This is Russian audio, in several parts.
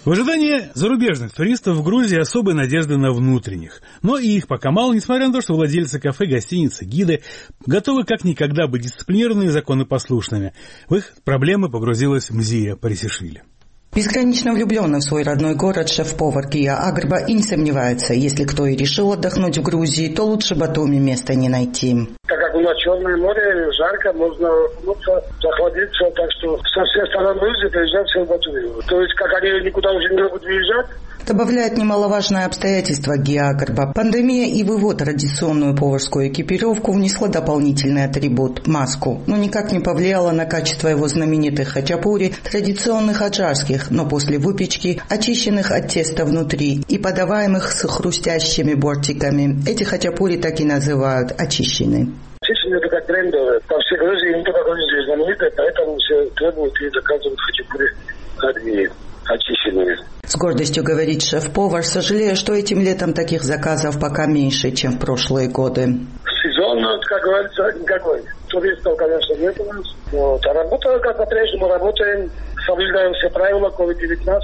В ожидании зарубежных туристов в Грузии особые надежды на внутренних. Но и их пока мало, несмотря на то, что владельцы кафе, гостиницы, гиды готовы как никогда быть дисциплинированными и законопослушными. В их проблемы погрузилась Мзия Парисишвили. Бесконечно влюбленный в свой родной город шеф-повар Гия Агрба и не сомневается, если кто и решил отдохнуть в Грузии, то лучше Батуми места не найти. Так как у нас Черное море, жарко, можно захладиться, так что со всех сторон Грузии приезжают все в Батуми. То есть, как они никуда уже не могут выезжать. Добавляет немаловажное обстоятельство Гия Агрба. Пандемия и в его традиционную поварскую экипировку внесла дополнительный атрибут – маску. Но никак не повлияла на качество его знаменитых хачапури, традиционных аджарских, но после выпечки, очищенных от теста внутри и подаваемых с хрустящими бортиками. Эти хачапури так и называют – очищенные. Очищенные – это как брендовые. По всей Грузии не только Грузии знаменитые, поэтому все требуют и заказывают хачапури от Гии. Очищенные. С гордостью говорит шеф-повар, сожалея, что этим летом таких заказов пока меньше, чем в прошлые годы. Сезон, как говорится, никакой. Туристов, конечно, нет у нас. Вот. А работа, как по-прежнему, работаем, соблюдаем все правила COVID-19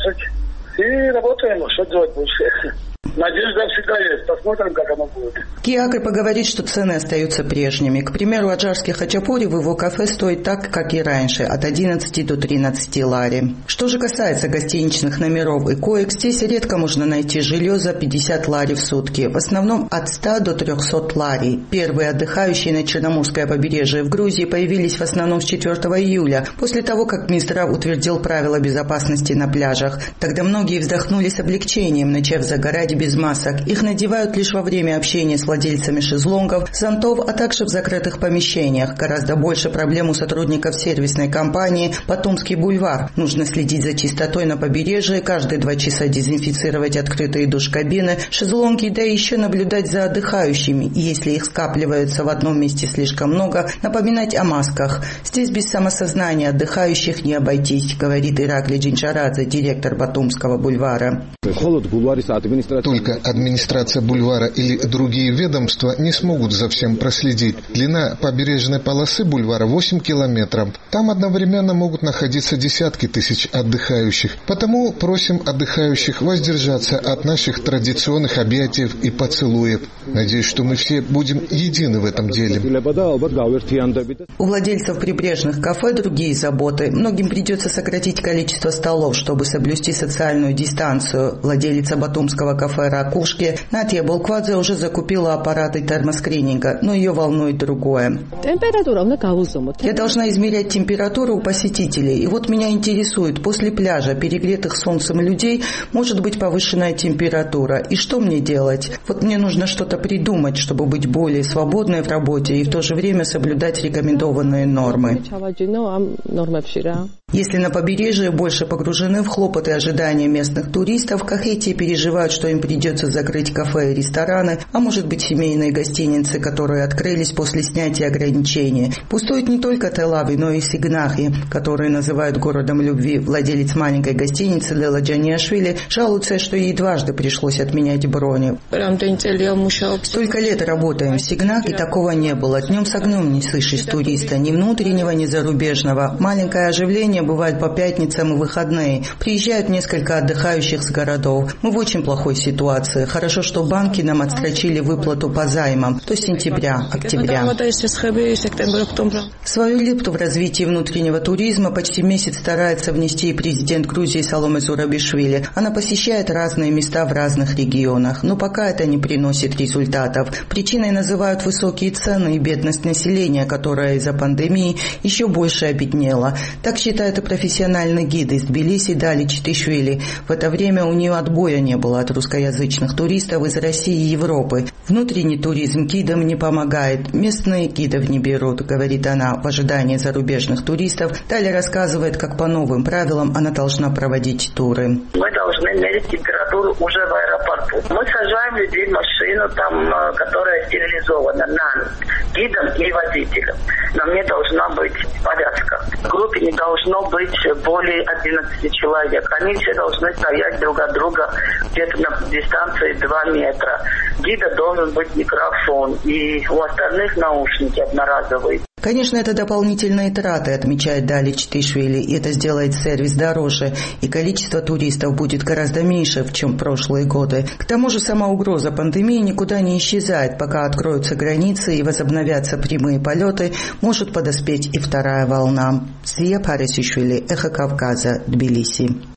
и работаем. Что делать больше? Надежда всегда есть. Посмотрим, как оно будет. Гия Агрба говорит, что цены остаются прежними. К примеру, аджарский хачапури в его кафе стоит так, как и раньше, от 11 до 13 лари. Что же касается гостиничных номеров и коек, здесь редко можно найти жилье за 50 лари в сутки. В основном от 100 до 300 лари. Первые отдыхающие на Черноморское побережье в Грузии появились в основном с 4 июля, после того, как Минздрав утвердил правила безопасности на пляжах. Тогда многие вздохнули с облегчением, начав загорать без масок. Их надевают лишь во время общения с владельцами шезлонгов, зонтов, а также в закрытых помещениях. Гораздо больше проблем у сотрудников сервисной компании «Батумский бульвар». Нужно следить за чистотой на побережье, каждые 2 часа дезинфицировать открытые душ-кабины, шезлонги, да и еще наблюдать за отдыхающими. И если их скапливается в одном месте слишком много, напоминать о масках. Здесь без самосознания отдыхающих не обойтись, говорит Иракли Джинчарадзе, директор Батумского бульвара. Только администрация бульвара или другие ведомства не смогут за всем проследить. Длина побережной полосы бульвара 8 километров. Там одновременно могут находиться десятки тысяч отдыхающих. Потому просим отдыхающих воздержаться от наших традиционных объятий и поцелуев. Надеюсь, что мы все будем едины в этом деле. У владельцев прибрежных кафе другие заботы. Многим придется сократить количество столов, чтобы соблюсти социальную дистанцию. Владелица батумского кафе «Ракушки» Натья Болквадзе уже закупила аппараты термоскрининга, но ее волнует другое. Я должна измерять температуру у посетителей. И вот меня интересует, после пляжа, перегретых солнцем людей, может быть повышенная температура. И что мне делать? Вот мне нужно что-то придумать, чтобы быть более свободной в работе и в то же время соблюдать рекомендованные нормы. Если на побережье больше погружены в хлопоты ожидания местных туристов, кахети переживают, что им придется закрыть кафе и рестораны, а может быть семейные гостиницы, которые открылись после снятия ограничений. Пустует не только Тель-Авив, но и Сигнахи, которые называют городом любви. Владелец маленькой гостиницы Лела Джаниашвили жалуется, что ей дважды пришлось отменять брони. Столько лет работаем в Сигнах, и такого не было. Днем с огнем не слышишь туриста, ни внутреннего, ни зарубежного. Маленькое оживление бывает по пятницам и выходные. Приезжают несколько отдыхающих с городов. Мы в очень плохой ситуации. Хорошо, что банки нам отсрочили выплату по займам до сентября-октября. Свою лепту в развитии внутреннего туризма почти месяц старается внести и президент Грузии Саломе Зурабишвили. Она посещает разные места в разных регионах, но пока это не приносит результатов. Причиной называют высокие цены и бедность населения, которая из-за пандемии еще больше обеднела. Так считает и профессиональный гид из Тбилиси Дали Читишвили. В это время у нее отбоя не было от русскоязычных туристов из России и Европы. Внутренний туризм гидам не помогает. Местные гидов не берут, говорит она, в ожидании зарубежных туристов. Далее рассказывает, как по новым правилам она должна проводить туры. Мы должны мерить температуру уже в аэропорту. Мы сажаем людей в машину, которая стерилизована, на гидом и водителем. На мне должна быть повязка. В группе не должно быть более 11 человек. Они все должны стоять друг от друга где-то на дистанции 2 метра. Гида должен быть микрофон, и у остальных наушники одноразовые. Конечно, это дополнительные траты, отмечает Дали Читишвили, и это сделает сервис дороже, и количество туристов будет гораздо меньше, чем в прошлые годы. К тому же сама угроза пандемии никуда не исчезает. Пока откроются границы и возобновятся прямые полеты, может подоспеть и вторая волна. Зия Парисишвили, Эхо Кавказа, Тбилиси.